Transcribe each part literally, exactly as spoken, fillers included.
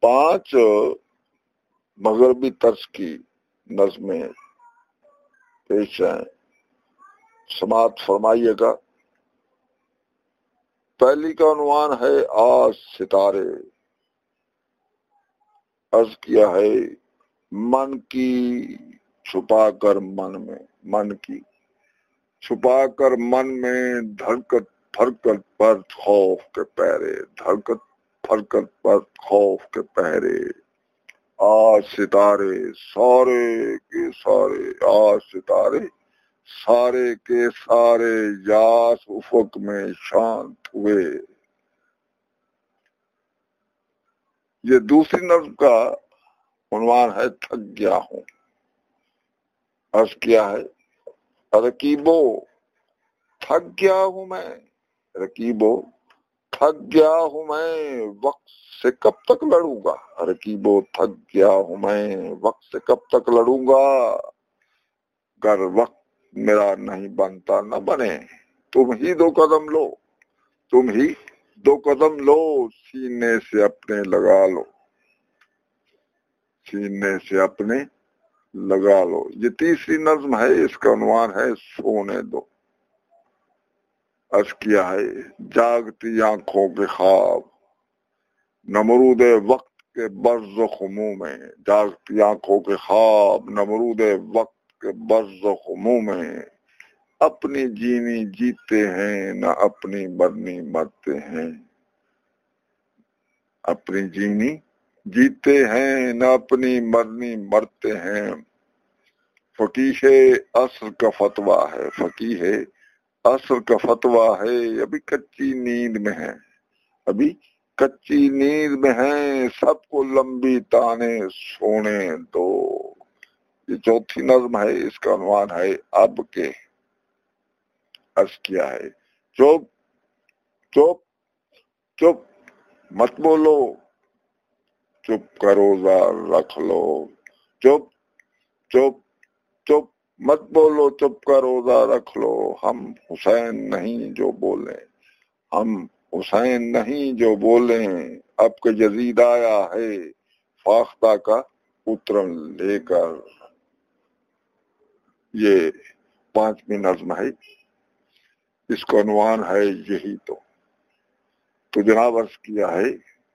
پانچ مغربی طرز کی نظمیں پیش ہیں، سماعت فرمائیے گا۔ پہلی کا عنوان ہے آج ستارے۔ عرض کیا ہے من کی چھپا کر من میں، من کی چھپا کر من میں دھڑکت پھرکت پر خوف کے پہرے، دھڑکت پھرکت پر خوف کے پہرے۔ آج ستارے سارے کے سارے، آج ستارے سارے کے سارے یاس افق میں شانت ہوئے۔ یہ دوسری نظم کا عنوان ہے تھک گیا ہوں۔ عرض کیا ہے رقیبو تھک گیا ہوں میں، رقیبو تھک گیا ہوں میں، وقت سے کب تک لڑوں گا، رقیبو تھک گیا ہوں میں، وقت سے کب تک لڑوں گا، گر وقت میرا نہیں بنتا نہ بنے، تم ہی دو قدم لو، تم ہی دو قدم لو، سینے سے اپنے لگا لو، سینے سے اپنے لگا لو۔ یہ تیسری نظم ہے، اس کا عنوان ہے سونے دو۔ عرض کیا ہے جاگتی آنکھوں کے خواب، نمرود وقت کے برز و خمو میں، جاگتی آنکھوں کے خواب نمرود وقت کے برز و خمو میں، اپنی جینی جیتے ہیں نہ اپنی مرنی مرتے ہیں، اپنی جینی جیتے ہیں نہ اپنی مرنی مرتے ہیں۔ فقیہ عصر کا فتویٰ ہے، فقیہ عصر کا فتویٰ ہے، ابھی کچی نیند میں ہے، ابھی کچی نیند میں ہیں، سب کو لمبی تانے سونے دو۔ یہ چوتھی نظم ہے، اس کا عنوان ہے اب کے۔ عرض کیا ہے چپ چپ چپ مت بولو، چپ کا روزہ رکھ لو، چپ چپ چپ مت بولو، چپ کا روزہ رکھ لو، ہم حسین نہیں جو بولیں، ہم حسین نہیں جو بولیں، اب کہ یزید آیا ہے فاختہ کا اترن لے کر۔ یہ پانچویں نظم ہے، اس کا عنوان ہے یہی تو۔ تو جناب عرض کیا ہے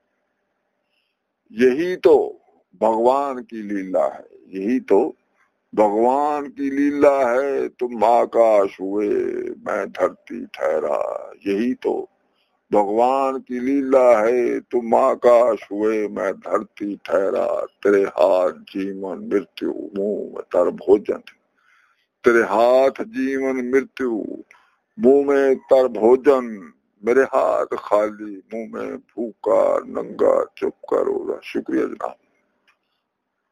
یہی تو بھگوان کی لیلا ہے، یہی تو بھگوان کی لیلا ہے، تم آکاش ہوئے میں دھرتی ٹھہرا، یہی تو بھگوان کی لیلا ہے، تم آکاش ہوئے میں دھرتی ٹھہرا، تیرے ہاتھ جیون مرتیو منہ میں تر بھوجن، تیرے ہاتھ جیون مرتیو منہ میں تر بھوجن، میرے ہاتھ خالی منہ میں بھوکا ننگا چپ کا روزہ۔ شکریہ جناب۔